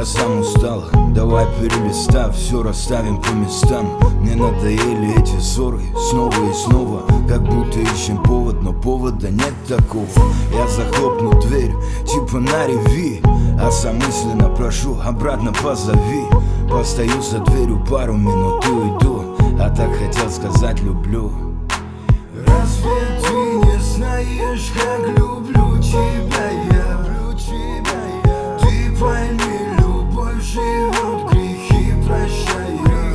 сам устал, давай перелистав, все расставим по местам. Мне надоели эти ссоры снова и снова, как будто ищем повод, но повода нет такого. Я захлопну дверь, типа на реви, а сам мысленно прошу, обратно позови. Постою за дверью пару минут и уйду, а так хотел сказать люблю. Разве ты не знаешь, как люблю тебя я? Ты пойми, любовь живет, грехи прощая.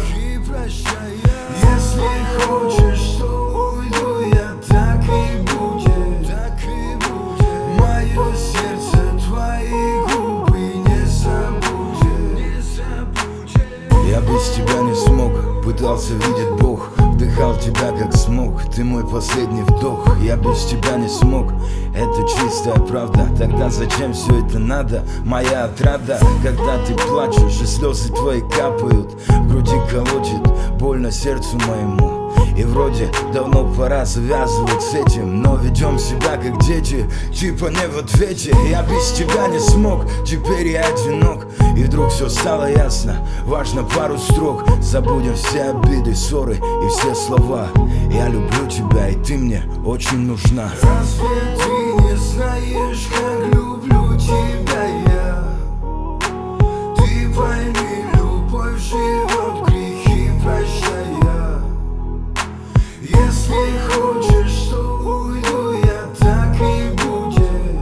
Если хочешь, то уйду я, так и будет. Мое сердце твои губы не забудет. Я без тебя не смог, пытался видеть Бог, вдыхал тебя как смог, ты мой последний вдох. Я без тебя не смог, это чистая правда. Тогда зачем все это надо, моя отрада? Когда ты плачешь и слезы твои капают, в груди колотит больно сердцу моему. И вроде давно пора завязывать с этим, но ведем себя как дети, типа не в ответе. Я без тебя не смог, теперь я одинок. И вдруг все стало ясно, важно пару строк. Забудем все обиды, ссоры и все слова. Я люблю тебя, и ты мне очень нужна. Разве ты не знаешь, как люблю тебя я? Ты пойми, любовь живет, грехи прощая. Если хочешь, то уйду я, так и будет.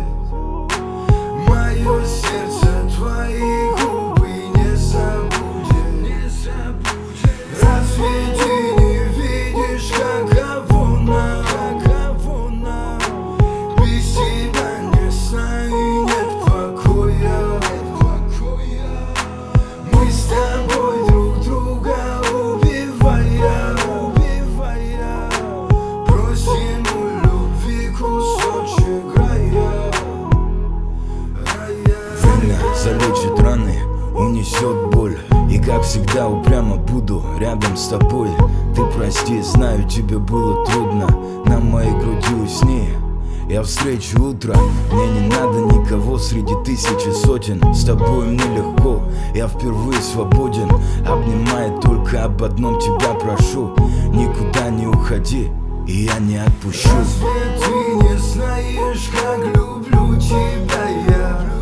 Мое сердце твои губы не забудет. Разве ты не видишь, каково нам? Без тебя не знаю, нет покоя. Мы с тобой друг друга убивая. Просим у любви кусочек рая. Время залечит раны, унесет боль. И как всегда упрямо буду рядом с тобой. Ты прости, знаю, тебе было трудно, на моей груди усни. Я встречу утро, мне не надо никого среди тысячи сотен. С тобой мне легко, я впервые свободен. Обнимая только об одном тебя прошу, никуда не уходи, и я не отпущу. Разве ты не знаешь, как люблю тебя я?